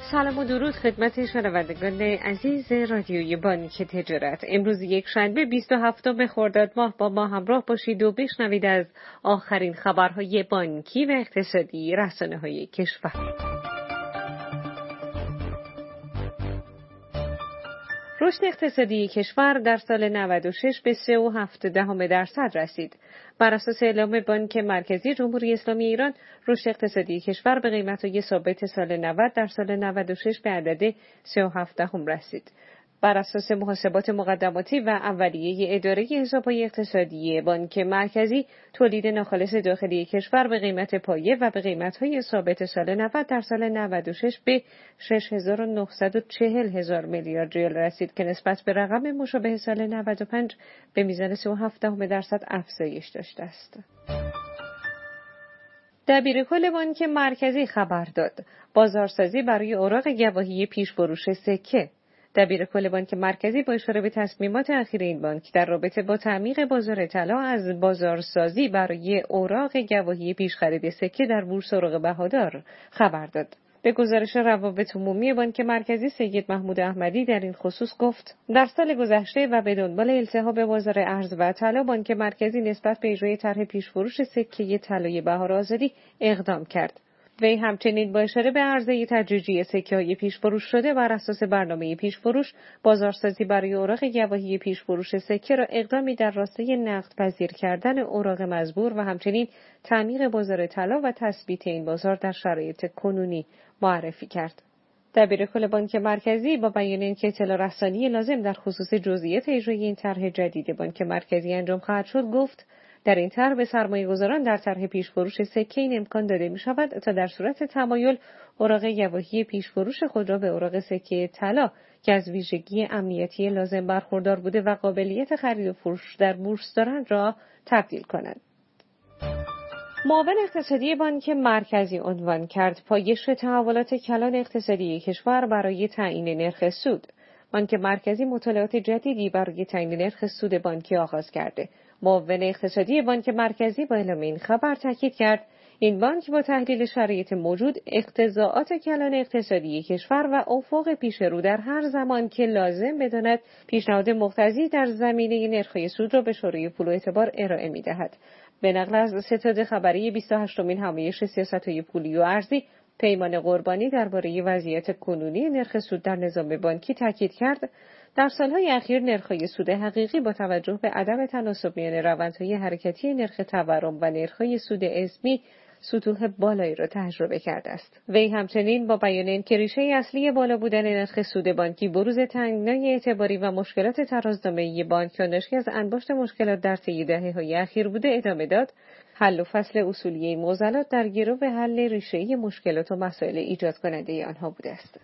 سلام و درود خدمت شنوندگان عزیز رادیوی بانک تجارت. امروز یک شنبه 27 خرداد ماه با ما همراه باشید و بشنوید از آخرین خبرهای بانکی و اقتصادی رسانه‌های کشور. رشد اقتصادی کشور در سال 96 به 3.7% رسید. بر اساس اعلام بانک مرکزی جمهوری اسلامی ایران، رشد اقتصادی کشور به قیمت‌های ثابت سال 90 در سال 96 به عدد 3.7 رسید. بر اساس محاسبات مقدماتی و اولیه اداره حساب‌های اقتصادی بانک مرکزی، تولید ناخالص داخلی کشور به قیمت پایه و به قیمت‌های ثابت سال 90 در سال 96 به 6,940 میلیارد ریال رسید که نسبت به رقم مشابه سال 95 به میزان 3.7% افزایش داشته است. دبیرکل بانک مرکزی خبر داد بازارسازی برای اوراق گواهی پیش‌فروش سکه. دبیرکل بانک مرکزی با اشاره به تصمیمات اخیر این بانک در رابطه با تعمیق بازار طلا از بازارسازی برای اوراق گواهی پیش‌خرید سکه در بورس اوراق بهادار خبر داد. به گزارش روابط عمومی بانک مرکزی سید محمود احمدی در این خصوص گفت در سال گذشته و به دنبال التهاب بازار ارز و طلا، بانک مرکزی نسبت به اجرای طرح پیش‌فروش سکه طلای بهار آزادی اقدام کرد. وی همچنین با اشاره به عرضه تدریجی سکه‌های پیش‌فروش شده بر اساس برنامه پیش‌فروش، بازارسازی برای اوراق گواهی پیش‌فروش سکه را اقدامی در راستای نقدپذیر کردن اوراق مزبور و همچنین تعمیق بازار طلا و تثبیت این بازار در شرایط کنونی معرفی کرد. دبیرکل بانک مرکزی با بیان اینکه اطلاع رسانی لازم در خصوص جزئیات اجرای این طرح جدید بانک مرکزی انجام خواهد شد، گفت در این طرح به سرمایه‌گذاران در طرح پیش‌فروش سکه این امکان داده می‌شود تا در صورت تمایل اوراق گواهی پیش‌فروش خود را به اوراق سکه طلا که از ویژگی امنیتی لازم برخوردار بوده و قابلیت خرید و فروش در بورس دارند را تبدیل کنند. معاون اقتصادی بانک مرکزی عنوان کرد پایش تحولات کلان اقتصادی کشور برای تعیین نرخ سود. بانک مرکزی مطالعات جدیدی برای تعیین نرخ سود بانکی آغاز کرده. معاون اقتصادی بانک مرکزی با اعلام این خبر تاکید کرد این بانک با تحلیل شرایط موجود، اقتضاعات کلان اقتصادی کشور و افق پیش رو در هر زمان که لازم بداند پیشنهاد مقتضی در زمینه نرخ‌های سود را به شورای پول و اعتبار ارائه می‌دهد. به نقل از ستاد خبری 28مین همایش سیاست‌های پولی و ارزی، پیمان قربانی درباره وضعیت کنونی نرخ سود در نظام بانکی تاکید کرد در سالهای اخیر نرخ‌های سود حقیقی با توجه به عدم تناسب میان روندهای حرکتی نرخ تورم و نرخ‌های سود اسمی سطوح بالایی را تجربه کرده است. وی همچنین با بیان اینکه ریشه اصلی بالا بودن نرخ سود بانکی بروز تنگنای اعتباری و مشکلات ترازنامه‌ای بانک ناشی از انباشت مشکلات در طی دهه‌های اخیر بوده، ادامه داد حل و فصل اصولی این معضلات در گرو به حل ریشه‌ای مشکلات و مسائل ایجاد کننده آنها بوده است.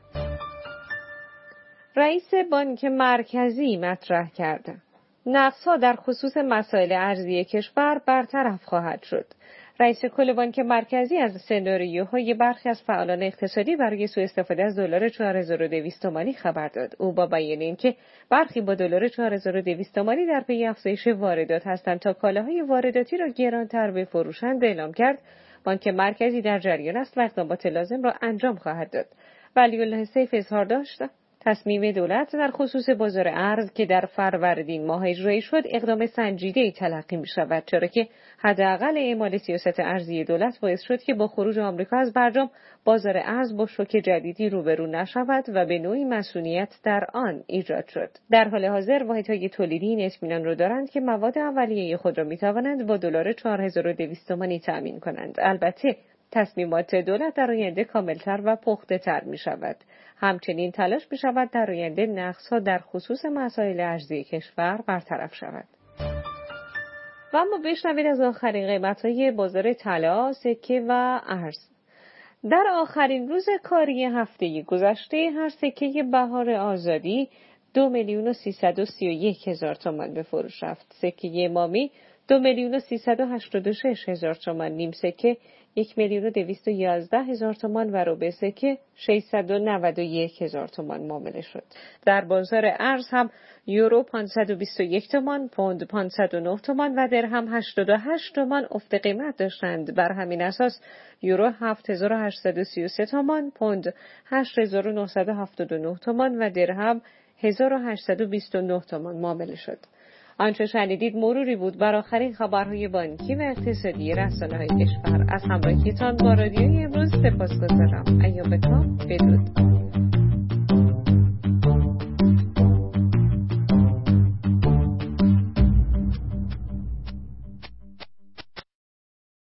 رئیس بانک مرکزی مطرح کرد نقص‌ها در خصوص مسائل ارزی کشور برطرف خواهد شد. رئیس کل بانک مرکزی از سناریوهای برخی از فعالان اقتصادی برای سوء استفاده از دلار 4200 تومانی خبر داد. او با بیان اینکه برخی با دلار 4200 تومانی در پی افزایش واردات هستند تا کالاهای وارداتی را گرانتر بفروشند اعلام کرد بانک مرکزی در جریان است و اقدامات لازم را انجام خواهد داد. ولی‌الله سیف اظهار داشت تصمیم دولت در خصوص بازار ارز که در فروردین ماه اجرایی شد اقدام سنجیده‌ای تلقی می‌شود، چرا که حداقل اعمال سیاست ارزی دولت باعث شد که با خروج آمریکا از برجام بازار ارز با شوک جدیدی روبرو نشود و به نوعی مسئولیت در آن ایجاد شد. در حال حاضر واحدهای تولیدی این اطمینان را دارند که مواد اولیه خود را می‌توانند با دلار 4200 تومانی تأمین کنند. البته تصمیمات دولت در آینده کاملتر و پخته‌تر می شود. همچنین تلاش می شود در آینده نقص‌ها در خصوص مسائل ارزی کشور برطرف شود. و اما بشنوید از آخرین قیمت‌های بازار طلا، سکه و ارز. در آخرین روز کاری هفته گذشته هر سکه بهار آزادی 2,331,000 تومان به فروش رفت. سکه امامی 2,386,000 تومان، نیم سکه 1,211,000 تومان و ربع سکه 691,000 تومان معامله شد. در بازار ارز هم یورو 521 تومان، پوند 509 تومان و درهم 88 تومان افت قیمت داشتند. بر همین اساس یورو 7833 تومان، پوند 8979 تومان و درهم 1829 تومان معامله شد. آنچه شنیدید مروری بود بر آخرین خبرهای بانکی و اقتصادی رسانه‌های کشور. از همراهیتان با رادیوی امروز سپاسگزارم. ایام بکام. بدرود.